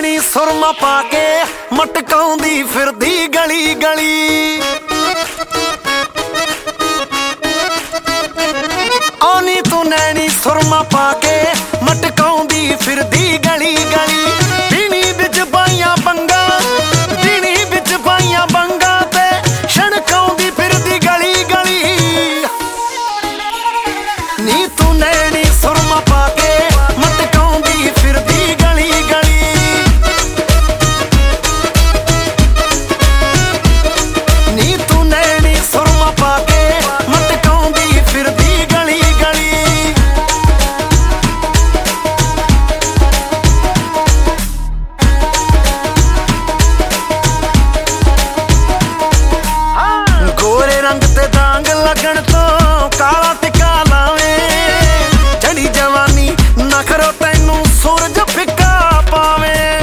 ਨੈਣੀ ਸੁਰਮਾ ਪਾ ਕੇ ਮਟਕਾਉਂਦੀ ਫਿਰਦੀ ਗਲੀ ਗਲੀ। ਆਉਣੀ ਤੂੰ ਨੈਣੀ ਸੁਰਮਾ ਪਾ ਕੇ ਮਟਕਾਉਂਦੀ ਫਿਰਦੀ ਗਲੀ ਗਲੀ। ਪੀਣੀ ਵਿੱਚ ਪਾਈਆਂ ਬੰਗਾ, ਪੀਣੀ ਵਿੱਚ ਪਾਈਆਂ ਬੰਗਾ ਤੇ ਛਣਕਾਉਂਦੀ ਫਿਰਦੀ ਗਲੀ ਗਲੀ। ਨੀ ਤੂੰ ਨੈਣੀ ਸੁਰਮਾ ਪਾ ਕੇ ਮਟਕਾਉਂਦੀ ਫਿਰਦੀ ਗਲੀ ਗਲੀ। ਨੀ ਤੂੰ ਨੈਣੀ ਸੁਰਮਾ ਪਾ ਕੇ ਮਟਕਾਉਂਦੀ ਫਿਰਦੀ ਗਲੀ ਗਲੀ। ਗੋਰੇ ਰੰਗ ਤੇ ਦਾਗ ਲੱਗਣ ਤੋਂ ਕਾਲਾ ਟਿੱਕਾ ਲਾਵੇਂ। ਚੜੀ ਜਵਾਨੀ ਨਖਰੋ ਤੈਨੂੰ ਸੂਰਜ ਫਿੱਕਾ ਪਾਵੇਂ।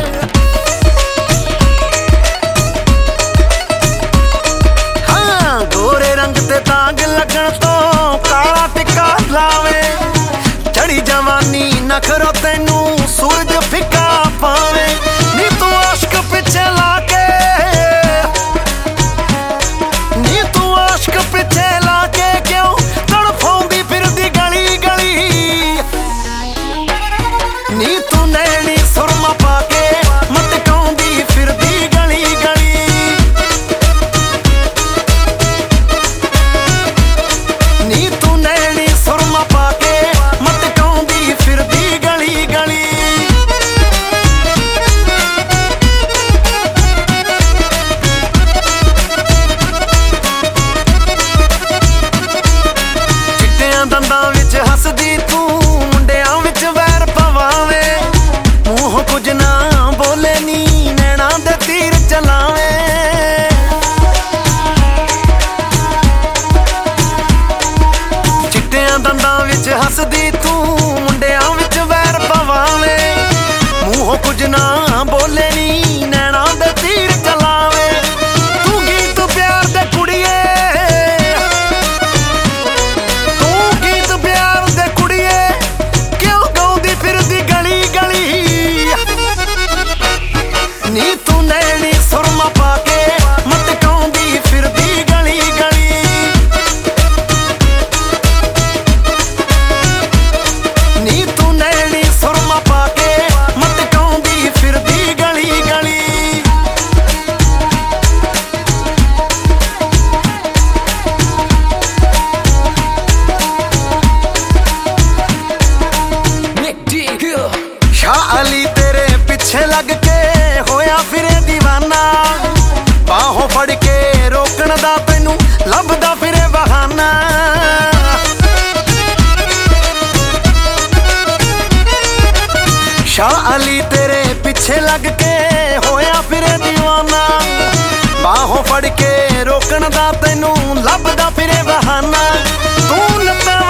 ਹਾਂ ਗੋਰੇ ਰੰਗ ਤੇ ਦਾਗ ਲੱਗਣ ਤੋਂ ਕਾਲਾ ਟਿੱਕਾ ਲਾਵੇਂ। ਚੜੀ ਜਵਾਨੀ ਨਖਰੋ ਤੈਨੂੰ ਸੂਰਜ ਫਿੱਕਾ ਪਾਵੇਂ। ਨੀ ਤੂੰ ਆਸ਼ਕ ਪਿੱਛੇ ਲਾ ਕੇ, ਨੀ ਤੂੰ ਆਸ਼ਕ ਪਿੱਛੇ ਲਾ ਕੇ ਕਿਉਂ ਤੜਫਾਉਂਦੀ ਫਿਰਦੀ ਗਲੀ ਗਲੀ। ਨੀ ਤੂੰ ਨੈਣੀ ਸੁਰਮਾ ਪਾ ਕੇ ਮਟਕਾਉਂਦੀ ਫਿਰਦੀ ਗਲੀ ਗਲੀ। ਨੀ ਤੂੰ ਨੈਣੀ ਸੁਰਮਾ ਪਾ ਕੇ ਮਟਕਾਉਂਦੀ ਫਿਰਦੀ ਗਲੀ ਗਲੀ। ਚਿੱਟਿਆਂ ਦੰਦਾਂ ਵਿੱਚ ਹੱਸਦੀ ਤੂੰ ਮੁੰਡਿਆਂ ਵਿੱਚ ਵੈਰ ਪਵਾਵੇਂ। ਮੂੰਹ ਕੁਝ ਨਾ ਬੋਲੇ ਨੀ ਨੈਣਾ ਦੇ ਤੀਰ ਚਲਾਵੇਂ। ਚਿੱਟਿਆਂ ਦੰਦਾਂ ਵਿੱਚ ਹੱਸਦੀ ਤੂੰ ਮੁੰਡਿਆਂ ਵਿੱਚ ਵੈਰ ਪਵਾਵੇਂ। ਮੂੰਹ ਕੁਝ ਨਾ ਬੋਲੇ ਨੀ ਨੈਣਾ ਦੇ ਤੀਰ ਚਲਾਵੇਂ। ਤੂੰ ਗੀਤ ਪਿਆਰ ਦੇ ਕੁੜੀਏ, ਤੂੰ ਗੀਤ ਪਿਆਰ ਦੇ ਕੁੜੀਏ ਕਿਉਂ ਗਾਉਂਦੀ ਫਿਰਦੀ ਗਲੀ ਗਲੀ। ਨੀ ਤੂੰ ਨੈਣੀ ਸੁਰਮਾ ਪਾ ਕੇ ਮਟਕਾਉਂਦੀ ਫਿਰਦੀ ਗਲੀ ਗਲੀ। ਨੀ ਤੂੰ ਨੈਣੀ ਸੁਰਮਾ ਪਾ ਕੇ ਮਟਕਾਉਂਦੀ ਫਿਰਦੀ ਗਲੀ ਗਲੀ। ਸ਼ਾਹ ਅਲੀ ਤੇਰੇ ਪਿੱਛੇ ਲੱਗ ਕੇ ਹੋਇਆ ਫਿਰੇ ਦੀਵਾਨਾ। ਬਾਹੋਂ ਫੜ ਕੇ ਰੋਕਣ ਦਾ ਤੈਨੂੰ ਲੱਭਦਾ ਫਿਰੇ ਬਹਾਨਾ। ਸ਼ਾਹ ਅਲੀ ਤੇਰੇ ਪਿੱਛੇ ਲੱਗ ਕੇ ਹੋਇਆ ਫਿਰੇ ਦੀਵਾਨਾ। ਬਾਹੋਂ ਫੜ ਕੇ ਰੋਕਣ ਦਾ ਤੈਨੂੰ ਲੱਭਦਾ ਫਿਰੇ ਬਹਾਨਾ। ਤੂੰ ਲੱਤਾਂ